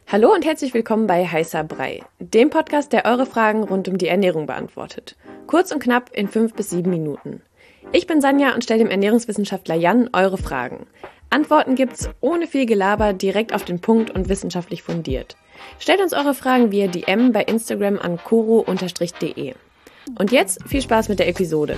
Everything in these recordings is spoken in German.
Hallo und herzlich willkommen bei Heißer Brei, dem Podcast, der eure Fragen rund um die Ernährung beantwortet. Kurz und knapp in 5 bis 7 Minuten. Ich bin Sanja und stelle dem Ernährungswissenschaftler Jan eure Fragen. Antworten gibt's ohne viel Gelaber, direkt auf den Punkt und wissenschaftlich fundiert. Stellt uns eure Fragen via DM bei Instagram an koro_de. Und jetzt viel Spaß mit der Episode.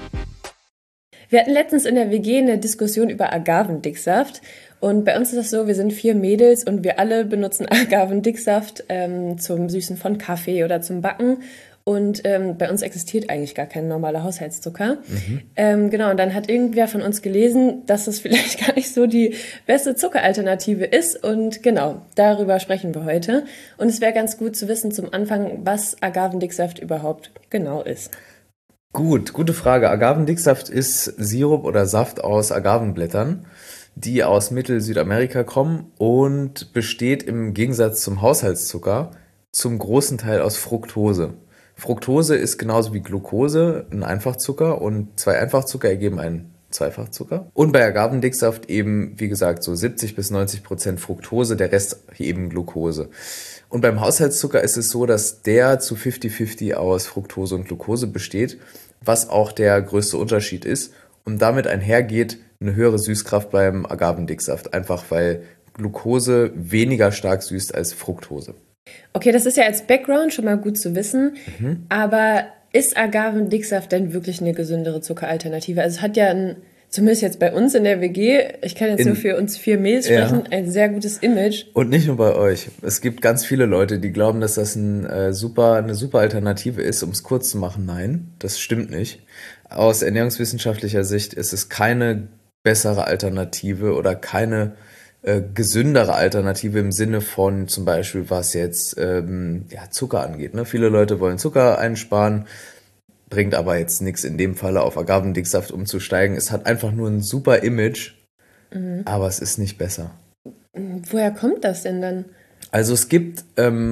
Wir hatten letztens in der WG eine Diskussion über Agavendicksaft. Und bei uns ist das so, wir sind 4 Mädels und wir alle benutzen Agavendicksaft zum Süßen von Kaffee oder zum Backen. Und bei uns existiert eigentlich gar kein normaler Haushaltszucker. Genau, und dann hat irgendwer von uns gelesen, dass das vielleicht gar nicht so die beste Zuckeralternative ist. Und genau, darüber sprechen wir heute. Und es wäre ganz gut zu wissen zum Anfang, was Agavendicksaft überhaupt genau ist. Gute Frage. Agavendicksaft ist Sirup oder Saft aus Agavenblättern, die aus Mittel-Südamerika kommen und besteht im Gegensatz zum Haushaltszucker zum großen Teil aus Fructose. Fructose ist genauso wie Glucose ein Einfachzucker und 2 Einfachzucker ergeben einen Zweifachzucker. Und bei Agavendicksaft eben, wie gesagt, so 70-90% Fructose, der Rest eben Glucose. Und beim Haushaltszucker ist es so, dass der zu 50-50 aus Fructose und Glucose besteht, was auch der größte Unterschied ist. Und damit einhergeht eine höhere Süßkraft beim Agavendicksaft, einfach weil Glucose weniger stark süßt als Fructose. Okay, das ist ja als Background schon mal gut zu wissen, aber ist Agavendicksaft denn wirklich eine gesündere Zuckeralternative? Also es hat ja zumindest jetzt bei uns in der WG, ich kann jetzt nur für uns 4 Mädels sprechen, ein sehr gutes Image. Und nicht nur bei euch. Es gibt ganz viele Leute, die glauben, dass das eine super Alternative ist. Um es kurz zu machen, nein, das stimmt nicht. Aus ernährungswissenschaftlicher Sicht ist es keine bessere Alternative oder keine gesündere Alternative im Sinne von zum Beispiel, was jetzt Zucker angeht. Ne? Viele Leute wollen Zucker einsparen, bringt aber jetzt nichts in dem Falle auf Agavendicksaft umzusteigen. Es hat einfach nur ein super Image, aber es ist nicht besser. Woher kommt das denn dann? Also es gibt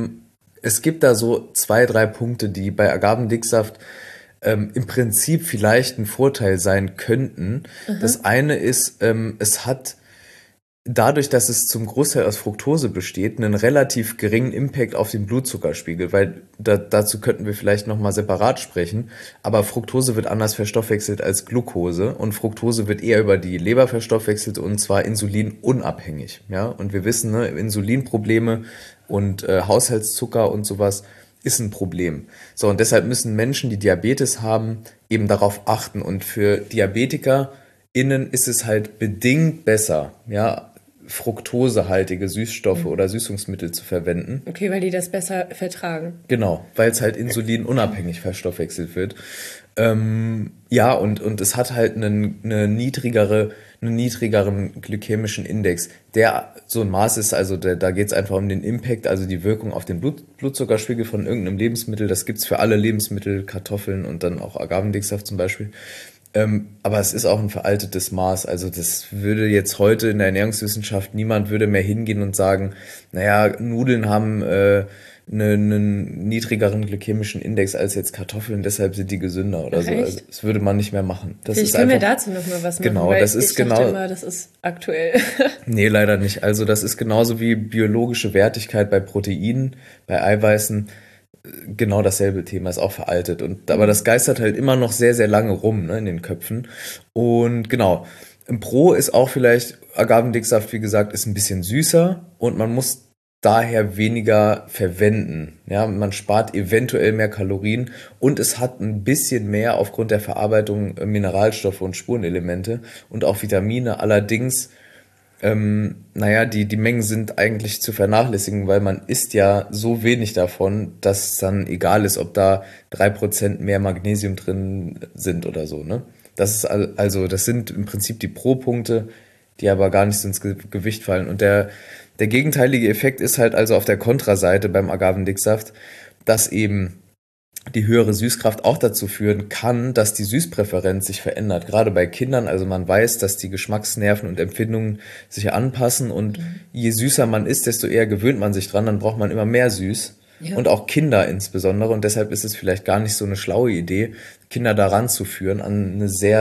da so 2, 3 Punkte, die bei Agavendicksaft im Prinzip vielleicht ein Vorteil sein könnten. Das eine ist, es hat dadurch, dass es zum Großteil aus Fructose besteht, einen relativ geringen Impact auf den Blutzuckerspiegel, weil dazu könnten wir vielleicht nochmal separat sprechen, aber Fructose wird anders verstoffwechselt als Glucose und Fructose wird eher über die Leber verstoffwechselt und zwar insulinunabhängig. Ja? Und wir wissen, ne, Insulinprobleme und Haushaltszucker und sowas ist ein Problem. So, und deshalb müssen Menschen, die Diabetes haben, eben darauf achten. Und für DiabetikerInnen ist es halt bedingt besser, ja, fruktosehaltige Süßstoffe oder Süßungsmittel zu verwenden. Okay, weil die das besser vertragen. Genau, weil es halt insulinunabhängig verstoffwechselt wird. Ja, und es hat halt einen niedrigeren glykämischen Index. Der so ein Maß ist, also da geht es einfach um den Impact, also die Wirkung auf den Blutzuckerspiegel von irgendeinem Lebensmittel. Das gibt's für alle Lebensmittel, Kartoffeln und dann auch Agavendicksaft zum Beispiel. Aber es ist auch ein veraltetes Maß. Also das würde jetzt heute in der Ernährungswissenschaft, niemand würde mehr hingehen und sagen, naja, Nudeln haben einen niedrigeren glykämischen Index als jetzt Kartoffeln, deshalb sind die gesünder oder so. Also das würde man nicht mehr machen. Vielleicht können wir dazu noch mal was machen, genau, weil das ist ich genau, dachte immer, das ist aktuell. Nee, leider nicht. Also das ist genauso wie biologische Wertigkeit bei Proteinen, bei Eiweißen. Genau dasselbe Thema, ist auch veraltet. Aber das geistert halt immer noch sehr, sehr lange rum, ne, in den Köpfen. Und genau, im Pro ist auch vielleicht, Agavendicksaft, wie gesagt, ist ein bisschen süßer und man muss daher weniger verwenden. Ja, man spart eventuell mehr Kalorien und es hat ein bisschen mehr aufgrund der Verarbeitung Mineralstoffe und Spurenelemente und auch Vitamine. Allerdings die Mengen sind eigentlich zu vernachlässigen, weil man isst ja so wenig davon, dass es dann egal ist, ob da 3% mehr Magnesium drin sind oder so, ne? Das sind im Prinzip die Pro-Punkte, die aber gar nicht so ins Gewicht fallen. Und der gegenteilige Effekt ist halt also auf der Kontraseite beim Agavendicksaft, dass eben die höhere Süßkraft auch dazu führen kann, dass die Süßpräferenz sich verändert. Gerade bei Kindern, also man weiß, dass die Geschmacksnerven und Empfindungen sich anpassen und je süßer man ist, desto eher gewöhnt man sich dran, dann braucht man immer mehr süß. Ja. Und auch Kinder insbesondere und deshalb ist es vielleicht gar nicht so eine schlaue Idee, Kinder daran zu führen an eine sehr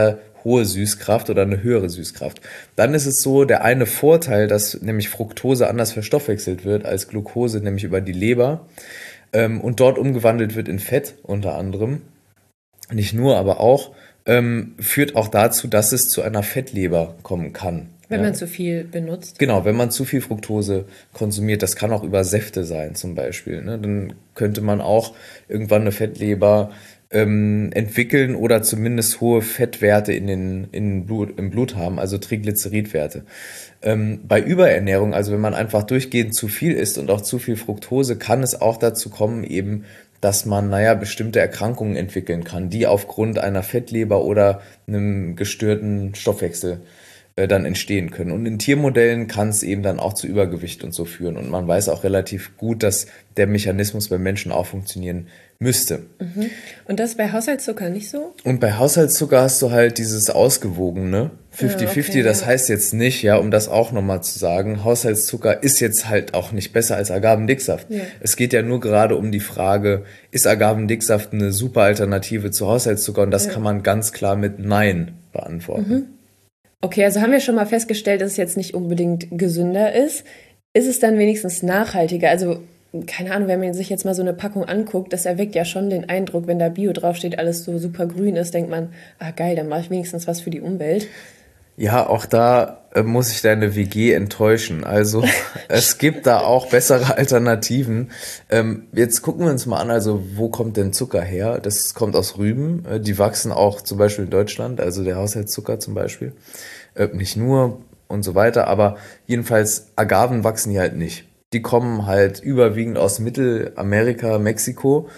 hohe Süßkraft oder eine höhere Süßkraft. Dann ist es so, der eine Vorteil, dass nämlich Fructose anders verstoffwechselt wird als Glucose, nämlich über die Leber und dort umgewandelt wird in Fett unter anderem. Nicht nur, aber auch, führt auch dazu, dass es zu einer Fettleber kommen kann. Wenn man zu viel benutzt. Genau, wenn man zu viel Fructose konsumiert, das kann auch über Säfte sein zum Beispiel, ne? Dann könnte man auch irgendwann eine Fettleber entwickeln oder zumindest hohe Fettwerte im Blut haben, also Triglyceridwerte. Bei Überernährung, also wenn man einfach durchgehend zu viel isst und auch zu viel Fructose, kann es auch dazu kommen, eben, dass man, bestimmte Erkrankungen entwickeln kann, die aufgrund einer Fettleber oder einem gestörten Stoffwechsel dann entstehen können. Und in Tiermodellen kann es eben dann auch zu Übergewicht und so führen. Und man weiß auch relativ gut, dass der Mechanismus beim Menschen auch funktionieren müsste. Und das ist bei Haushaltszucker nicht so? Und bei Haushaltszucker hast du halt dieses ausgewogene 50-50, okay, das heißt jetzt nicht, um das auch nochmal zu sagen, Haushaltszucker ist jetzt halt auch nicht besser als Agavendicksaft. Ja. Es geht ja nur gerade um die Frage, ist Agavendicksaft eine super Alternative zu Haushaltszucker? Und das kann man ganz klar mit Nein beantworten. Okay, also haben wir schon mal festgestellt, dass es jetzt nicht unbedingt gesünder ist. Ist es dann wenigstens nachhaltiger? Also, keine Ahnung, wenn man sich jetzt mal so eine Packung anguckt, das erweckt ja schon den Eindruck, wenn da Bio draufsteht, alles so super grün ist, denkt man, geil, dann mache ich wenigstens was für die Umwelt. Ja, auch da muss ich deine WG enttäuschen. Also es gibt da auch bessere Alternativen. Jetzt gucken wir uns mal an, also wo kommt denn Zucker her? Das kommt aus Rüben. Die wachsen auch zum Beispiel in Deutschland, also der Haushaltszucker zum Beispiel. Nicht nur und so weiter, aber jedenfalls Agaven wachsen hier halt nicht. Die kommen halt überwiegend aus Mittelamerika, Mexiko.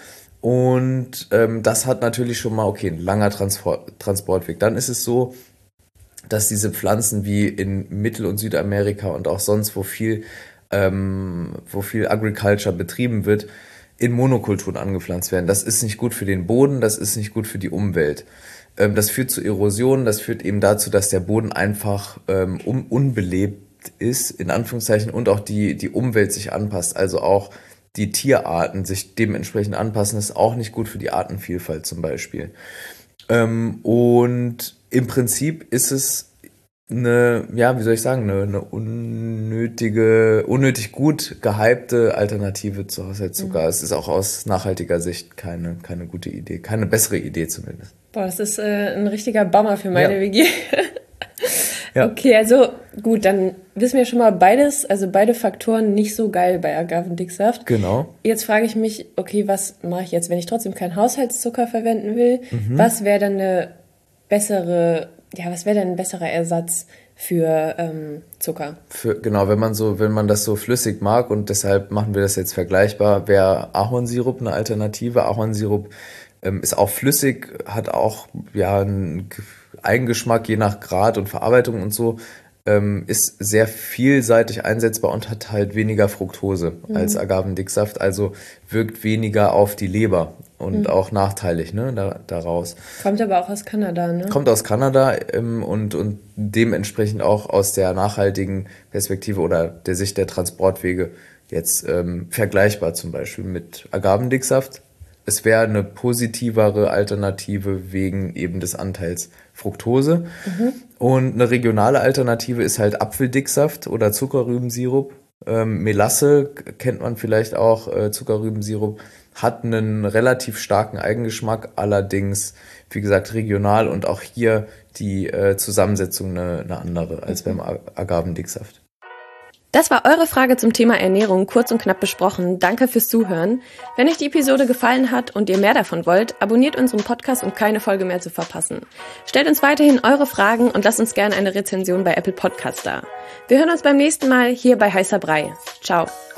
Und das hat natürlich schon mal, ein langer Transportweg. Dann ist es so, dass diese Pflanzen wie in Mittel- und Südamerika und auch sonst, wo viel Agriculture betrieben wird, in Monokulturen angepflanzt werden. Das ist nicht gut für den Boden, das ist nicht gut für die Umwelt. Das führt zu Erosion, das führt eben dazu, dass der Boden einfach unbelebt ist, in Anführungszeichen, und auch die Umwelt sich anpasst. Also auch die Tierarten sich dementsprechend anpassen, ist auch nicht gut für die Artenvielfalt zum Beispiel. Und im Prinzip ist es eine unnötig gut gehypte Alternative zu Haushaltszucker. Es ist auch aus nachhaltiger Sicht keine gute Idee, keine bessere Idee zumindest. Boah, das ist ein richtiger Bummer für meine WG. Ja. Okay, also gut, dann wissen wir schon mal beide Faktoren nicht so geil bei Agavendicksaft. Genau. Jetzt frage ich mich, okay, was mache ich jetzt, wenn ich trotzdem keinen Haushaltszucker verwenden will? Was wäre dann ein besserer Ersatz für Zucker? Wenn man das so flüssig mag, und deshalb machen wir das jetzt vergleichbar, wäre Ahornsirup eine Alternative. Ahornsirup ist auch flüssig, hat auch einen Eigengeschmack je nach Grad und Verarbeitung und so, ist sehr vielseitig einsetzbar und hat halt weniger Fructose als Agavendicksaft, also wirkt weniger auf die Leber und auch nachteilig, daraus. Kommt aber auch aus Kanada, ne? Kommt aus Kanada und dementsprechend auch aus der nachhaltigen Perspektive oder der Sicht der Transportwege jetzt vergleichbar zum Beispiel mit Agavendicksaft. Es wäre eine positivere Alternative wegen eben des Anteils Fructose. Und eine regionale Alternative ist halt Apfeldicksaft oder Zuckerrübensirup. Melasse kennt man vielleicht auch, Zuckerrübensirup, hat einen relativ starken Eigengeschmack, allerdings, wie gesagt, regional und auch hier die Zusammensetzung eine andere als beim Agavendicksaft. Das war eure Frage zum Thema Ernährung, kurz und knapp besprochen. Danke fürs Zuhören. Wenn euch die Episode gefallen hat und ihr mehr davon wollt, abonniert unseren Podcast, um keine Folge mehr zu verpassen. Stellt uns weiterhin eure Fragen und lasst uns gerne eine Rezension bei Apple Podcasts da. Wir hören uns beim nächsten Mal hier bei Heißer Brei. Ciao.